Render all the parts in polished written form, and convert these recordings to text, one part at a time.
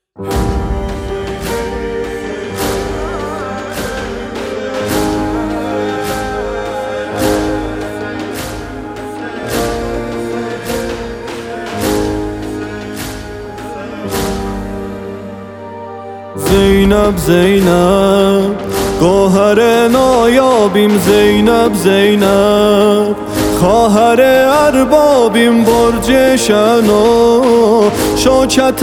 زینب زینب گوهر نایابیم، زینب زینب خواهر اربابیم، برج شن و شوکت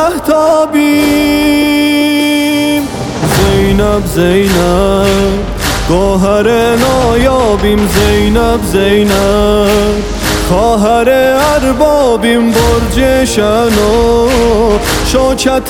مهتابیم. زینب زینب گوهر نایابیم، زینب زینب خواهر اربابیم، برج شن و شوکت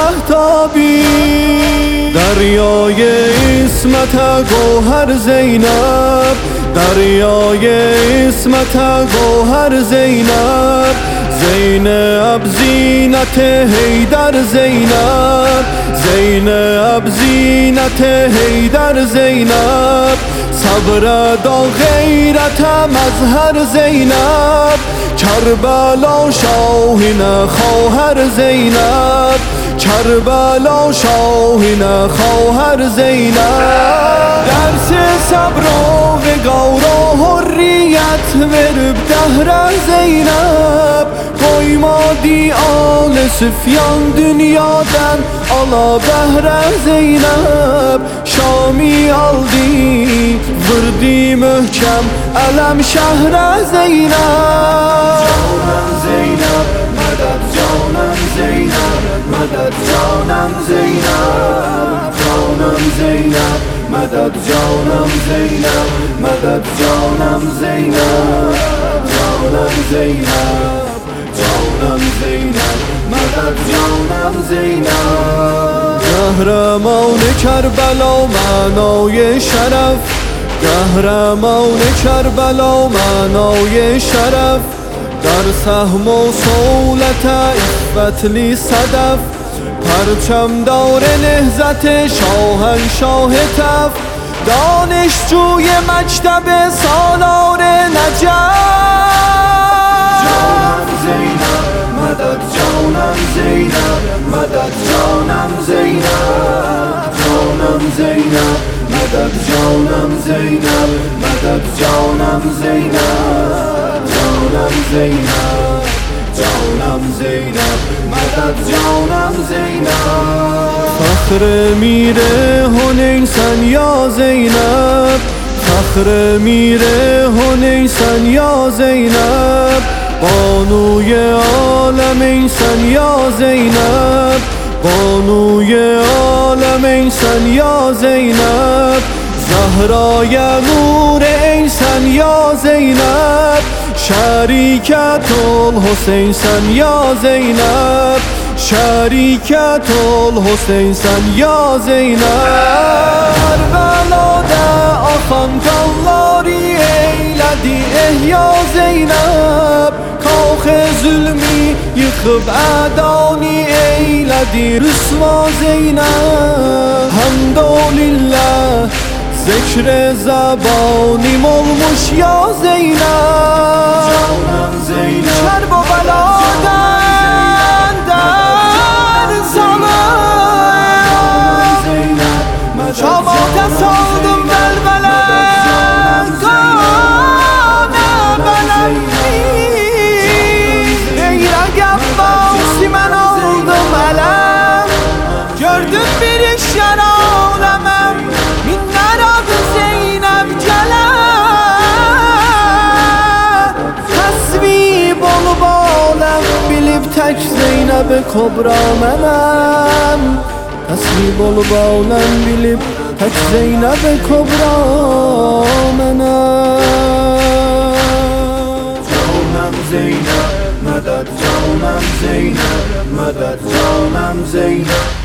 مهتابیم. دریای عصمت گوهر زینب، دریای عصمت گوهر زینب، زینب زینت حیدر زینب، زینب زینت حیدر زینب، صبر دا غیرت مظهر زینب، کربلا شاهین خواهر زینب، کربلا شاهین خواهر زینب. درس صبر و وقار و حریت ورب دهر زینب، koymadı al süfyan dünyadan ala behre Zeynep. Şam'i aldı vurdu möhkem elem şehre Zeynep. Canım Zeynep medet canım Zeynep, medet canım Zeynep. Canım Zeynep medet canım Zeynep, medet canım Zeynep. Canım Zeynep canım Zeynep, medet canım Zeynep. Kahraman Kerbela manay şeref, kahraman Kerbela manay şeref, در سهم و صولت عفتلی صدف، پرچم دار نهضت شاهنشاه تف، دانشجوی مکتب سالار نجف. جانم زینب مدد جانم زینب، مدد جانم زینب. جانم زینب مدد جانم زینب، مدد جانم زینب. جانم زینب جانم زینب، مدد جانم زینب. فخر میره هنیسن یا زینب، فخر میره هنیسن یا زینب، بانوی عالم اینسن یا زینب، بانوی عالم اینسن یا زینب، زهرای نور اینسن یا زینب، شریکت الحسین سن یا زینب، شریکت الحسین سن یا زینب. کربelada akan kanları eyledi ehya Zeynep, kalk zulmü yıkıp ədani eyledi rüsva Zeynep. Hamdolillah zikre zabanim olmuş ya Zeynep. Canım Zeynep Kerbeladan der salım, şamata saldım belbelen kana belenli. Ey Rəqəb Bağusi mən aldım ələm, gördüm bir işlər aləməm, minlər adı Zeynep gələm. Təsvib olub aləm bilib tək Zeynəb-i Kobra mənəm, təsvib olub aləm bilib tək Zeynəb-i Kobra mənəm. Canım Zeynep medet canım Zeynep, medet canım Zeynep.